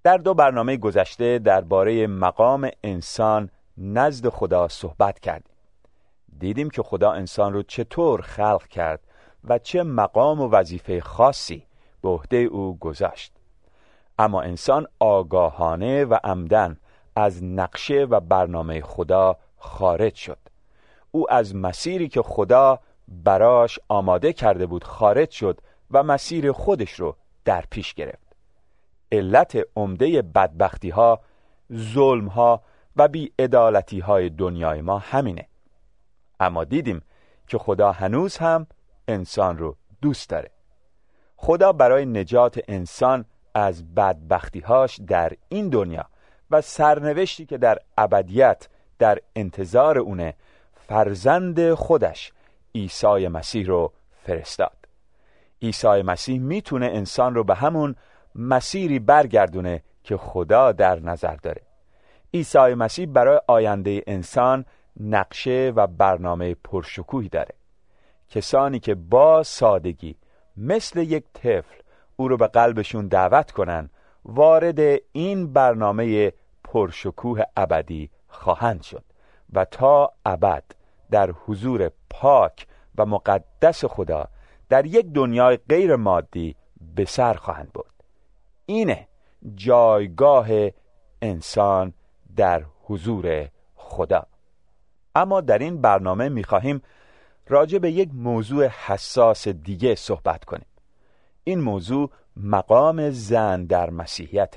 در 2 برنامه گذشته درباره مقام انسان نزد خدا صحبت کردیم. دیدیم که خدا انسان رو چطور خلق کرد و چه مقام و وظیفه خاصی به عهده او گذاشت. اما انسان آگاهانه و عمدن از نقشه و برنامه خدا خارج شد. او از مسیری که خدا براش آماده کرده بود خارج شد و مسیر خودش رو در پیش گرفت. علت عمده بدبختی ها، ظلم ها و بی‌عدالتی های دنیای ما همینه. اما دیدیم که خدا هنوز هم انسان رو دوست داره. خدا برای نجات انسان از بدبختی هاش در این دنیا و سرنوشتی که در ابدیت در انتظار اونه، فرزند خودش عیسی مسیح رو فرستاد. عیسی مسیح میتونه انسان رو به همون مسیری برگردونه که خدا در نظر داره. عیسی مسیح برای آینده انسان نقشه و برنامه پرشکوهی داره. کسانی که با سادگی مثل یک طفل او رو به قلبشون دعوت کنن، وارد این برنامه پرشکوه ابدی خواهند شد و تا ابد در حضور پاک و مقدس خدا در یک دنیای غیر مادی به سر خواهند برد. اینه جایگاه انسان در حضور خدا. اما در این برنامه می‌خواهیم راجع به یک موضوع حساس دیگه صحبت کنیم. این موضوع مقام زن در مسیحیت.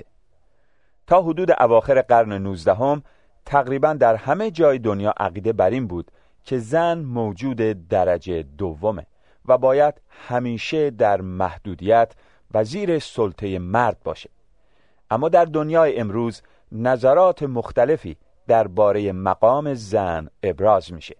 تا حدود اواخر قرن 19 تقریباً در همه جای دنیا عقیده بر این بود که زن موجود درجه دومه و باید همیشه در محدودیت و زیر سلطه مرد باشه. اما در دنیای امروز نظرات مختلفی درباره مقام زن ابراز میشه.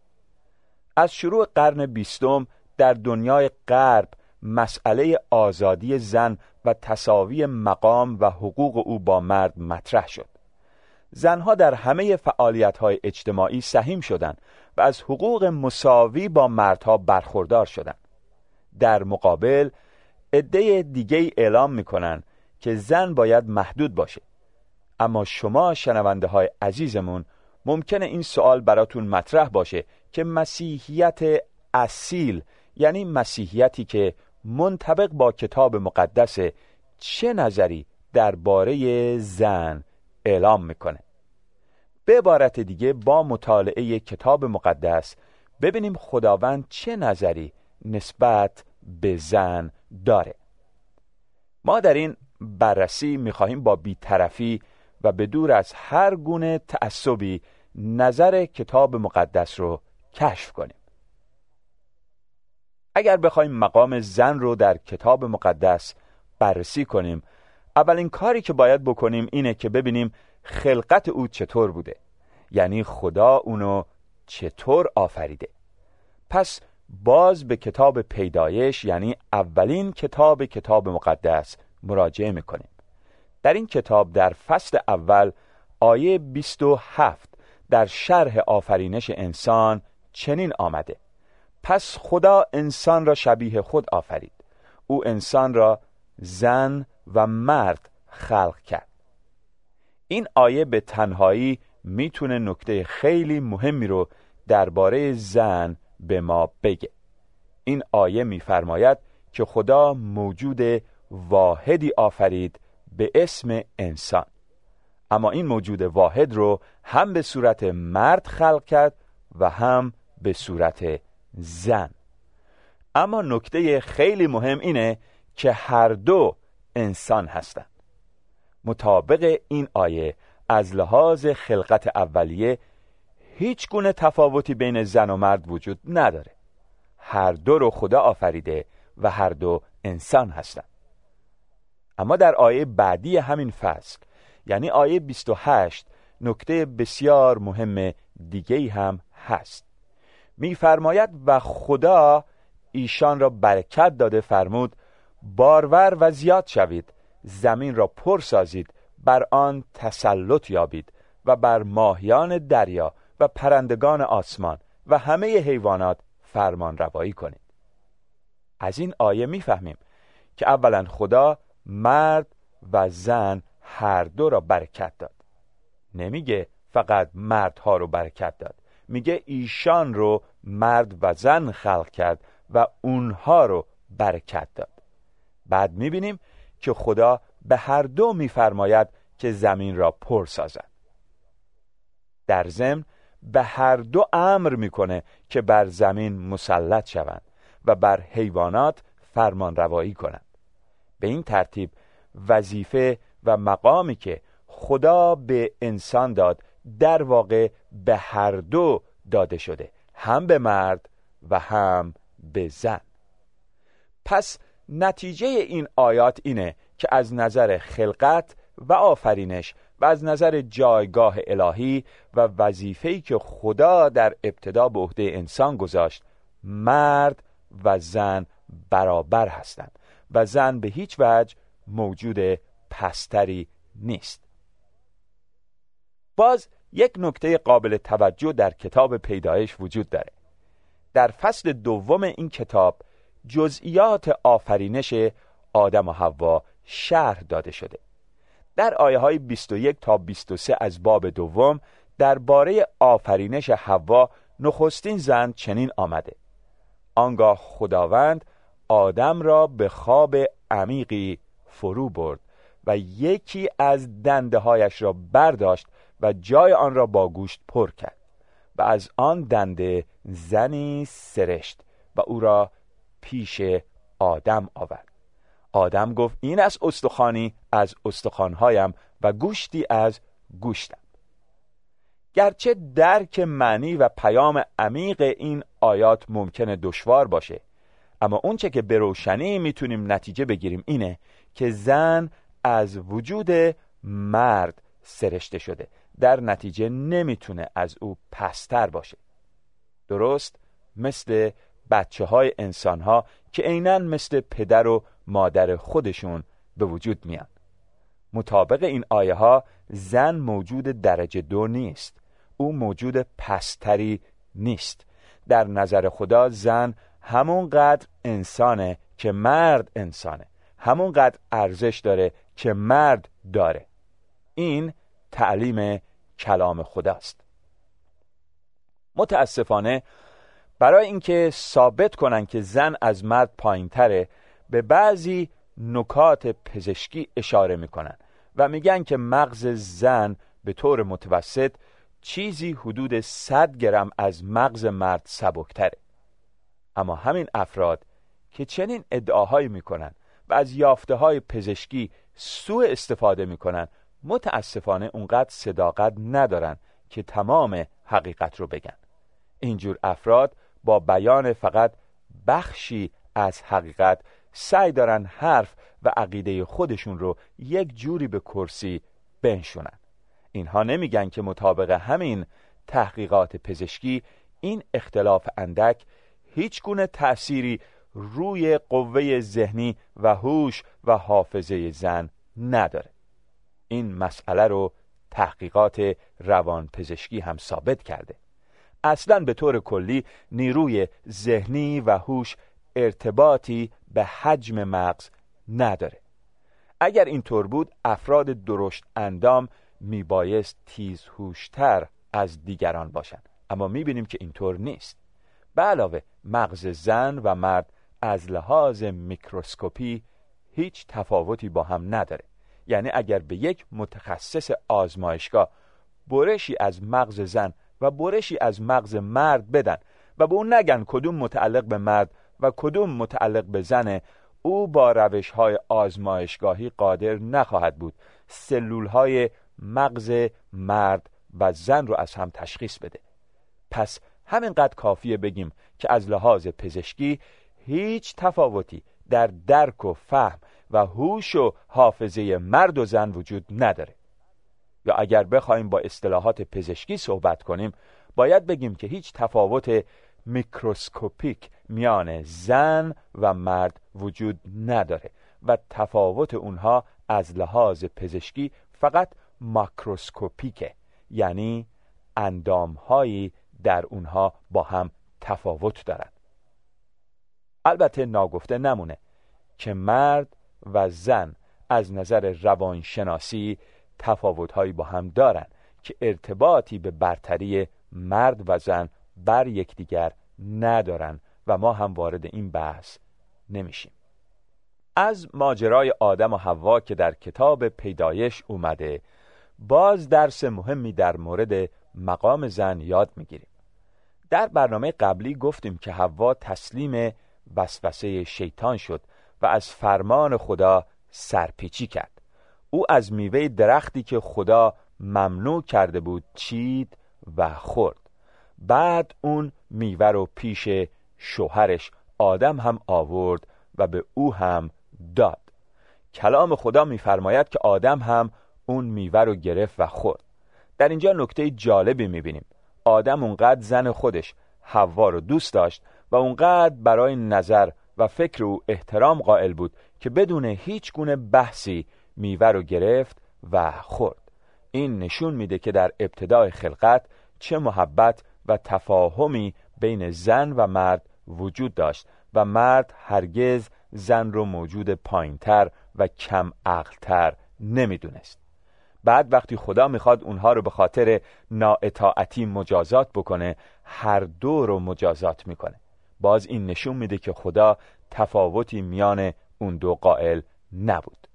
از شروع قرن 20 در دنیای غرب مسئله آزادی زن و تساوی مقام و حقوق او با مرد مطرح شد. زنها در همه فعالیت‌های اجتماعی سهیم شدند و از حقوق مساوی با مردها برخوردار شدند. در مقابل عده دیگه اعلام میکنن که زن باید محدود باشه. اما شما شنونده های عزیزمون ممکنه این سوال براتون مطرح باشه که مسیحیت اصیل، یعنی مسیحیتی که منطبق با کتاب مقدس، چه نظری درباره زن اعلام میکنه؟ به عبارت دیگه با مطالعه کتاب مقدس ببینیم خداوند چه نظری نسبت به زن داره. ما در این بررسی میخواهیم با بی‌طرفی و به دور از هر گونه تعصبی نظر کتاب مقدس رو کشف کنیم. اگر بخوایم مقام زن رو در کتاب مقدس بررسی کنیم، اولین کاری که باید بکنیم اینه که ببینیم خلقت او چطور بوده، یعنی خدا اونو چطور آفریده. پس باز به کتاب پیدایش، یعنی اولین کتاب مقدس مراجعه میکنیم. در این کتاب در فصل اول آیه 27 در شرح آفرینش انسان چنین آمده: پس خدا انسان را شبیه خود آفرید، او انسان را زن و مرد خلق کرد. این آیه به تنهایی میتونه نکته خیلی مهمی رو درباره زن به ما بگه. این آیه میفرماید که خدا موجود واحدی آفرید به اسم انسان، اما این موجود واحد رو هم به صورت مرد خلق کرد و هم به صورت زن. اما نکته خیلی مهم اینه که هر دو انسان هستند. مطابق این آیه از لحاظ خلقت اولیه هیچ گونه تفاوتی بین زن و مرد وجود نداره. هر دو رو خدا آفریده و هر دو انسان هستند. اما در آیه بعدی همین فصل، یعنی آیه 28، نکته بسیار مهم دیگه‌ای هم هست. می‌فرماید و خدا ایشان را برکت داده فرمود بارور و زیاد شوید، زمین را پر سازید، بر آن تسلط یابید و بر ماهیان دریا و پرندگان آسمان و همه حیوانات فرمان روایی کنید. از این آیه میفهمیم که اولا خدا مرد و زن هر دو را برکت داد. نمیگه فقط مردها رو برکت داد، میگه ایشان رو مرد و زن خلق کرد و اونها رو برکت داد. بعد میبینیم که خدا به هر دو میفرماید که زمین را پر سازد. در ضمن به هر دو امر میکنه که بر زمین مسلط شوند و بر حیوانات فرمان روایی کنند. به این ترتیب وظیفه و مقامی که خدا به انسان داد در واقع به هر دو داده شده، هم به مرد و هم به زن. پس نتیجه این آیات اینه که از نظر خلقت و آفرینش و از نظر جایگاه الهی و وظیفه‌ای که خدا در ابتدا به عهده انسان گذاشت، مرد و زن برابر هستند و زن به هیچ وجه موجود پستری نیست. باز یک نکته قابل توجه در کتاب پیدایش وجود داره. در فصل دوم این کتاب جزئیات آفرینش آدم و حوا شرح داده شده. در آیه های 21 تا 23 از باب دوم درباره آفرینش حوا نخستین زن چنین آمده: آنگاه خداوند آدم را به خواب عمیقی فرو برد و یکی از دنده هایش را برداشت و جای آن را با گوشت پر کرد و از آن دنده زنی سرشت و او را پیش آدم آورد. آدم گفت این از استخوانی از استخوانهایم و گوشتی از گوشتم. گرچه درک معنی و پیام عمیق این آیات ممکنه دشوار باشه، اما اونچه که به روشنی میتونیم نتیجه بگیریم اینه که زن از وجود مرد سرشته شده، در نتیجه نمیتونه از او پستر باشه. درست مثل بچه های انسان ها که عیناً مثل پدر و مادر خودشون به وجود میان. مطابق این آیه ها زن موجود درجه 2 نیست، او موجود پستری نیست. در نظر خدا زن همونقدر انسانه که مرد انسانه، همونقدر ارزش داره که مرد داره. این تعلیم کلام خداست. متاسفانه برای اینکه ثابت کنن که زن از مرد پایین‌تره، به بعضی نکات پزشکی اشاره میکنن و میگن که مغز زن به طور متوسط چیزی حدود 100 گرم از مغز مرد سبکتره. اما همین افراد که چنین ادعاهایی میکنن و از یافته‌های پزشکی سوء استفاده میکنن، متاسفانه اونقدر صداقت ندارن که تمام حقیقت رو بگن. اینجور افراد با بیان فقط بخشی از حقیقت سعی دارن حرف و عقیده خودشون رو یک جوری به کرسی بنشونن. اینها نمیگن که مطابق همین تحقیقات پزشکی این اختلاف اندک هیچ گونه تأثیری روی قوه ذهنی و هوش و حافظه زن نداره. این مسئله رو تحقیقات روان پزشکی هم ثابت کرده. اصلاً به طور کلی نیروی ذهنی و هوش ارتباطی به حجم مغز نداره. اگر اینطور بود افراد درشت اندام میبایست تیزهوشتر از دیگران باشند، اما میبینیم که اینطور نیست. به علاوه مغز زن و مرد از لحاظ میکروسکوپی هیچ تفاوتی با هم نداره. یعنی اگر به یک متخصص آزمایشگاه برشی از مغز زن و برشی از مغز مرد بدن و به اون نگن کدوم متعلق به مرد و کدوم متعلق به زنه، او با روش‌های آزمایشگاهی قادر نخواهد بود سلول‌های مغز مرد و زن رو از هم تشخیص بده. پس همینقدر کافیه بگیم که از لحاظ پزشکی هیچ تفاوتی در درک و فهم و هوش و حافظه مرد و زن وجود نداره. یا اگر بخوایم با اصطلاحات پزشکی صحبت کنیم، باید بگیم که هیچ تفاوت میکروسکوپیک میان زن و مرد وجود نداره و تفاوت اونها از لحاظ پزشکی فقط ماکروسکوپیکه، یعنی اندامهایی در اونها با هم تفاوت دارن. البته ناگفته نمونه که مرد و زن از نظر روانشناسی تفاوت‌هایی با هم دارند که ارتباطی به برتری مرد و زن بر یکدیگر ندارند و ما هم وارد این بحث نمیشیم. از ماجرای آدم و حوا که در کتاب پیدایش اومده باز درس مهمی در مورد مقام زن یاد میگیریم. در برنامه قبلی گفتیم که حوا تسلیم وسوسه شیطان شد و از فرمان خدا سرپیچی کرد. او از میوه درختی که خدا ممنوع کرده بود چید و خورد. بعد اون میوه رو پیش شوهرش آدم هم آورد و به او هم داد. کلام خدا میفرماید که آدم هم اون میوه رو گرفت و خورد. در اینجا نکته جالبی میبینیم. آدم اونقدر زن خودش حوا رو دوست داشت و اونقدر برای نظر و فکر او احترام قائل بود که بدون هیچ گونه بحثی میوه رو گرفت و خورد. این نشون میده که در ابتدای خلقت چه محبت و تفاهمی بین زن و مرد وجود داشت و مرد هرگز زن رو موجود پایینتر و کم عقلتر نمیدونست. بعد وقتی خدا میخواد اونها رو به خاطر نااطاعتی مجازات بکنه، هر دو رو مجازات میکنه. باز این نشون میده که خدا تفاوتی میان اون دو قائل نبود.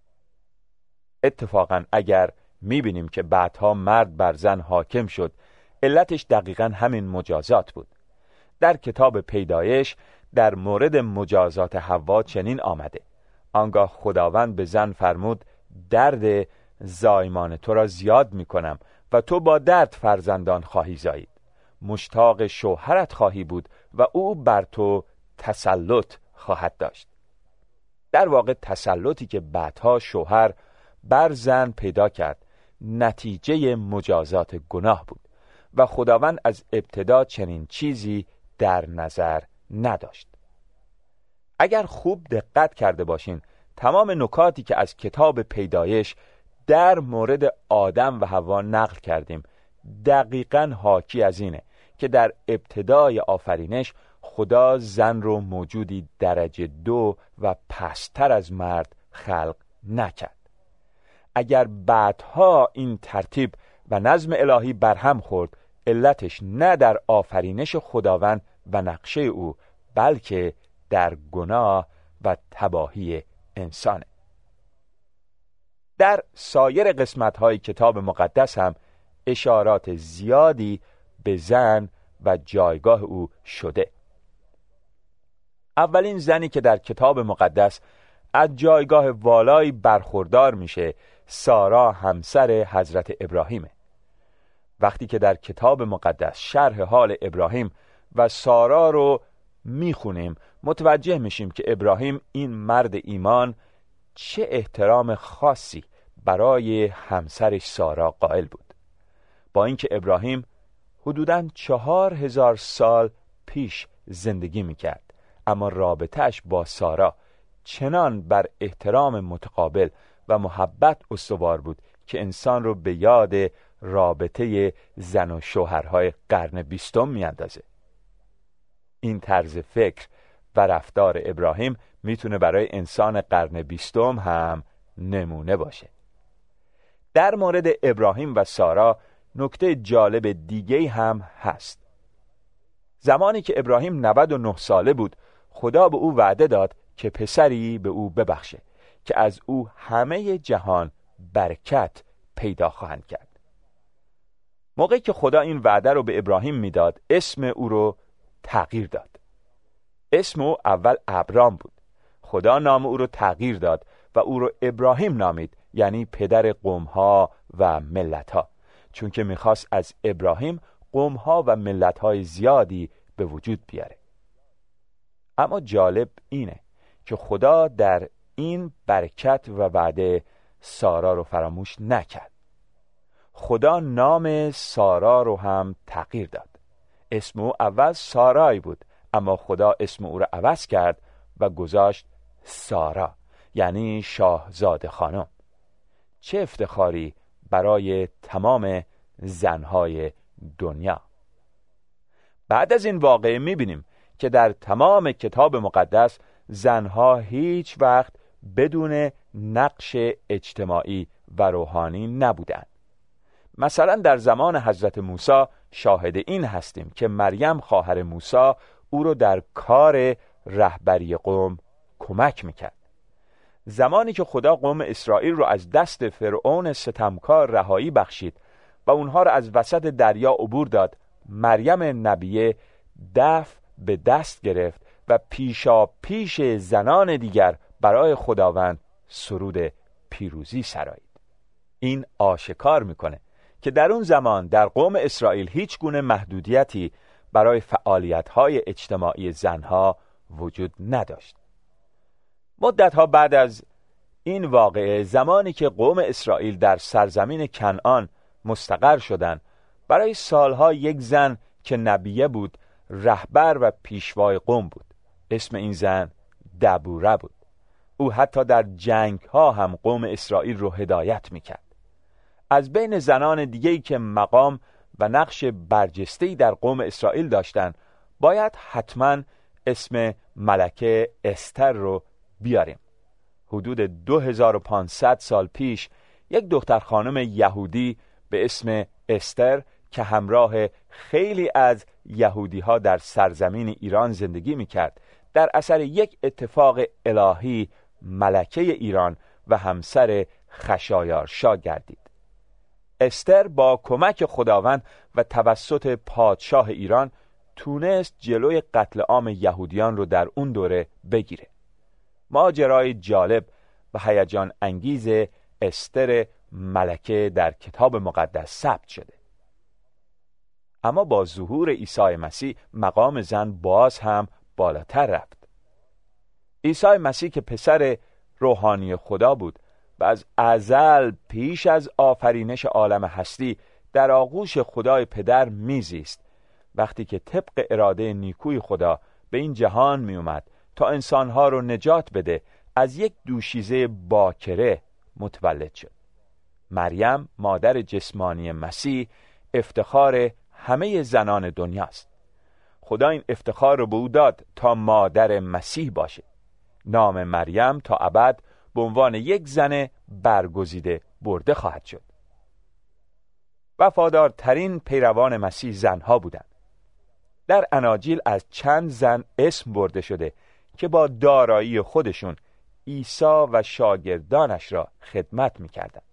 اتفاقا اگر میبینیم که بعدها مرد بر زن حاکم شد، علتش دقیقا همین مجازات بود. در کتاب پیدایش در مورد مجازات حوا چنین آمده: آنگاه خداوند به زن فرمود درد زایمان تو را زیاد میکنم و تو با درد فرزندان خواهی زایید. مشتاق شوهرت خواهی بود و او بر تو تسلط خواهد داشت. در واقع تسلطی که بعدها شوهر بر زن پیدا کرد نتیجه مجازات گناه بود و خداوند از ابتدا چنین چیزی در نظر نداشت. اگر خوب دقت کرده باشین، تمام نکاتی که از کتاب پیدایش در مورد آدم و حوا نقل کردیم دقیقاً حاکی از اینه که در ابتدای آفرینش خدا زن رو موجودی درجه 2 و پستر از مرد خلق نکرد. اگر بعدها این ترتیب و نظم الهی برهم خورد، علتش نه در آفرینش خداوند و نقشه او، بلکه در گناه و تباهی انسانه. در سایر قسمت‌های کتاب مقدس هم اشارات زیادی به زن و جایگاه او شده. اولین زنی که در کتاب مقدس از جایگاه والایی برخوردار میشه سارا همسر حضرت ابراهیمه. وقتی که در کتاب مقدس شرح حال ابراهیم و سارا رو میخونیم متوجه میشیم که ابراهیم این مرد ایمان چه احترام خاصی برای همسرش سارا قائل بود. با اینکه ابراهیم حدوداً 4000 سال پیش زندگی میکرد، اما رابطه‌اش با سارا چنان بر احترام متقابل و محبت استوار بود که انسان رو به یاد رابطه زن و شوهرهای قرن 20 میاندازه. این طرز فکر و رفتار ابراهیم میتونه برای انسان قرن 20 هم نمونه باشه. در مورد ابراهیم و سارا نکته جالب دیگه هم هست. زمانی که ابراهیم 99 ساله بود، خدا به او وعده داد که پسری به او ببخشه که از او همه جهان برکت پیدا خواهند کرد. موقعی که خدا این وعده رو به ابراهیم میداد، اسم او رو تغییر داد. اسم او اول ابرام بود. خدا نام او رو تغییر داد و او رو ابراهیم نامید، یعنی پدر قوم‌ها و ملت‌ها، چون که میخواست از ابراهیم قوم‌ها و ملت‌های زیادی به وجود بیاره. اما جالب اینه که خدا در این برکت و وعده سارا رو فراموش نکرد. خدا نام سارا رو هم تغییر داد. اسم او اول سارای بود، اما خدا اسم او رو عوض کرد و گذاشت سارا، یعنی شاهزاده خانم. چه افتخاری برای تمام زنهای دنیا. بعد از این واقعه میبینیم که در تمام کتاب مقدس زنها هیچ وقت بدون نقش اجتماعی و روحانی نبودند. مثلا در زمان حضرت موسی شاهد این هستیم که مریم خواهر موسی او رو در کار رهبری قوم کمک میکرد. زمانی که خدا قوم اسرائیل رو از دست فرعون ستمکار رهایی بخشید و اونها رو از وسط دریا عبور داد، مریم نبیه دف به دست گرفت و پیشا پیش زنان دیگر برای خداوند سرود پیروزی سرایید. این آشکار میکنه که در اون زمان در قوم اسرائیل هیچ گونه محدودیتی برای فعالیت‌های اجتماعی زنها وجود نداشت. مدت‌ها بعد از این واقعه، زمانی که قوم اسرائیل در سرزمین کنعان مستقر شدند، برای سالها یک زن که نبیه بود رهبر و پیشوای قوم بود. اسم این زن دبوره بود. او حتی در جنگ‌ها هم قوم اسرائیل رو هدایت می‌کرد. از بین زنان دیگه‌ای که مقام و نقش برجسته‌ای در قوم اسرائیل داشتند، باید حتما اسم ملکه استر رو بیاریم. حدود 2500 سال پیش یک دختر خانم یهودی به اسم استر که همراه خیلی از یهودی‌ها در سرزمین ایران زندگی می‌کرد، در اثر یک اتفاق الهی ملکه ایران و همسر خشایارشا گردید. استر با کمک خداوند و توسط پادشاه ایران تونست جلوی قتل عام یهودیان رو در اون دوره بگیره. ماجرای جالب و هیجان انگیز استر ملکه در کتاب مقدس ثبت شده. اما با ظهور عیسی مسیح مقام زن باز هم بالاتر رفت. عیسی مسیح که پسر روحانی خدا بود و از ازل پیش از آفرینش عالم هستی در آغوش خدای پدر میزیست، وقتی که طبق اراده نیکوی خدا به این جهان می اومد تا انسانها رو نجات بده، از یک دوشیزه باکره متولد شد. مریم مادر جسمانی مسیح افتخار همه زنان دنیاست. خدا این افتخار رو به او داد تا مادر مسیح باشه. نام مریم تا ابد به عنوان یک زن برگزیده برده خواهد شد. وفادارترین پیروان مسیح زنها بودند. در اناجیل از چند زن اسم برده شده که با دارایی خودشون عیسی و شاگردانش را خدمت می‌کردند.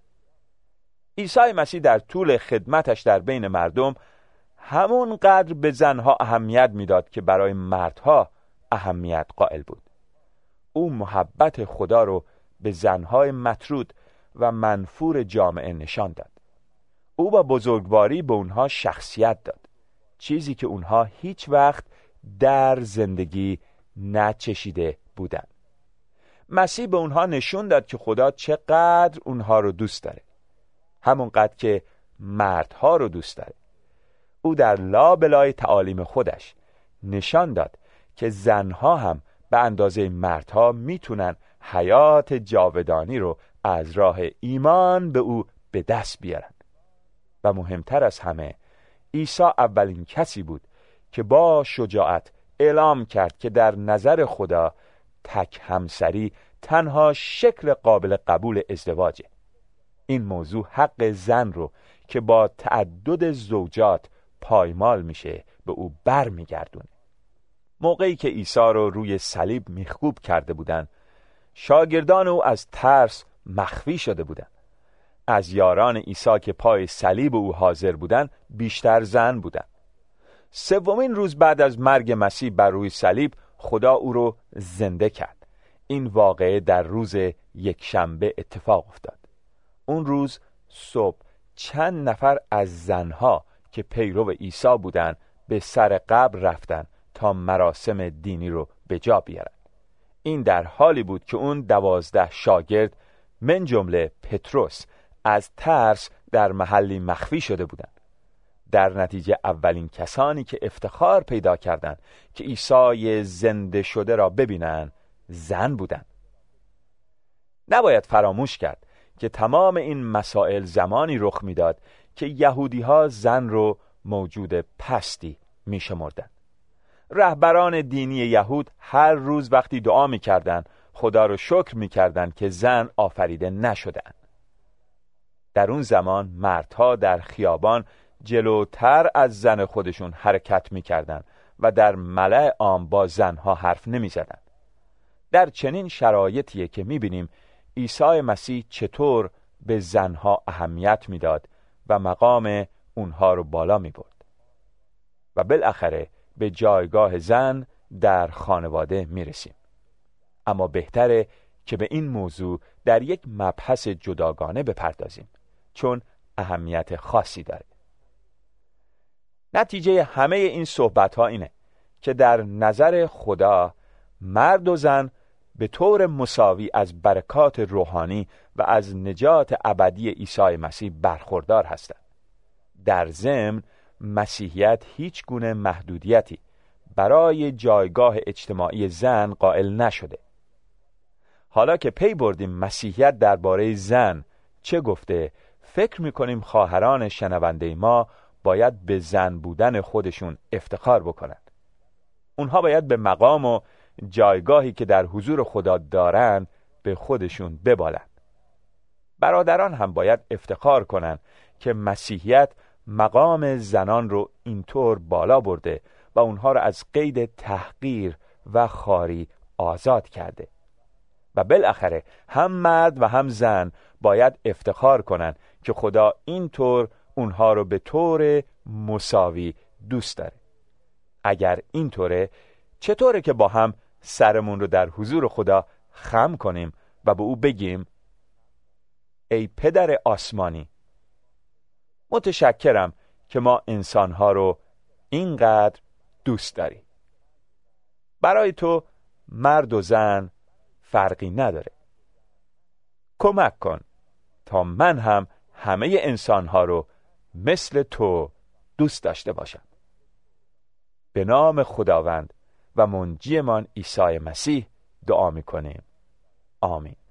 عیسی مسیح در طول خدمتش در بین مردم همون قدر به زنها اهمیت میداد که برای مردها اهمیت قائل بود. او محبت خدا رو به زنهای مطرود و منفور جامعه نشان داد. او با بزرگواری به اونها شخصیت داد، چیزی که اونها هیچ وقت در زندگی نچشیده بودند. مسیح به اونها نشون داد که خدا چقدر اونها رو دوست داره، همونقدر که مردها رو دوست داره. او در لابلای تعالیم خودش نشان داد که زنها هم به اندازه مردها میتونن حیات جاودانی رو از راه ایمان به او به دست بیارن. و مهمتر از همه، عیسی اولین کسی بود که با شجاعت اعلام کرد که در نظر خدا تک همسری تنها شکل قابل قبول ازدواجه. این موضوع حق زن رو که با تعدد زوجات پایمال میشه به او بر میگردونه. موقعی که عیسی رو روی صلیب میخکوب کرده بودن، شاگردان او از ترس مخفی شده بودن. از یاران عیسی که پای صلیب او حاضر بودن بیشتر زن بودن. سومین روز بعد از مرگ مسیح بر روی صلیب خدا او رو زنده کرد. این واقعه در روز یکشنبه اتفاق افتاد. اون روز صبح چند نفر از زنها که پیرو عیسی بودن به سر قبر رفتن تا مراسم دینی رو به جا بیارن. این در حالی بود که اون 12 شاگرد من جمله پتروس از ترس در محلی مخفی شده بودند. در نتیجه اولین کسانی که افتخار پیدا کردند که عیسی زنده شده را ببینند زن بودند. نباید فراموش کرد که تمام این مسائل زمانی رخ میداد که یهودی‌ها زن رو موجود پستی میشمردند. رهبران دینی یهود هر روز وقتی دعا میکردند خدا رو شکر می‌کردند که زن آفریده نشدند. در اون زمان مردها در خیابان جلوتر از زن خودشون حرکت می‌کردند و در ملأ عام با زنها حرف نمی‌زدند. در چنین شرایطیه که می‌بینیم عیسی مسیح چطور به زنها اهمیت میداد و مقام اونها رو بالا می‌برد و بالاخره به جایگاه زن در خانواده میرسیم. اما بهتره که به این موضوع در یک مبحث جداگانه بپردازیم، چون اهمیت خاصی داره. نتیجه همه این صحبت‌ها اینه که در نظر خدا مرد و زن به طور مساوی از برکات روحانی و از نجات ابدی عیسی مسیح برخوردار هستند. در ضمن مسیحیت هیچ گونه محدودیتی برای جایگاه اجتماعی زن قائل نشده. حالا که پی بردیم مسیحیت درباره زن چه گفته، فکر می‌کنیم خواهران شنونده ما باید به زن بودن خودشون افتخار بکنند. اونها باید به مقام و جایگاهی که در حضور خدا دارن به خودشون ببالند. برادران هم باید افتخار کنند که مسیحیت مقام زنان رو اینطور بالا برده و اونها رو از قید تحقیر و خواری آزاد کرده. و بالاخره هم مرد و هم زن باید افتخار کنند که خدا اینطور اونها رو به طور مساوی دوست داره. اگر اینطوره، چطوره که با هم سرمون رو در حضور خدا خم کنیم و به او بگیم ای پدر آسمانی، متشکرم که ما انسانها رو اینقدر دوست داری. برای تو مرد و زن فرقی نداره. کمک کن تا من هم همه انسانها رو مثل تو دوست داشته باشم. به نام خداوند و منجیمان عیسی مسیح دعا میکنیم. آمین.